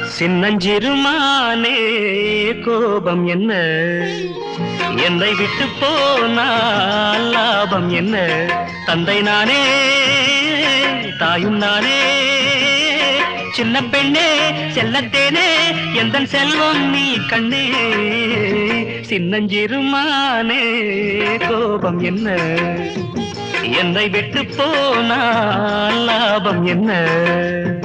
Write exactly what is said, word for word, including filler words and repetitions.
சின்னஞ்சிறுமானே கோபம் என்ன, என்னை விட்டு போனால் லாபம் என்ன? தந்தை நானே தாயும் நானே, சின்ன பெண்ணே செல்லத்தேனே எந்தன் செல்வம் நீ கண்ணே. சின்னஞ்சிறுமானே கோபம் என்ன, என்னை விட்டு போனால் லாபம் என்ன?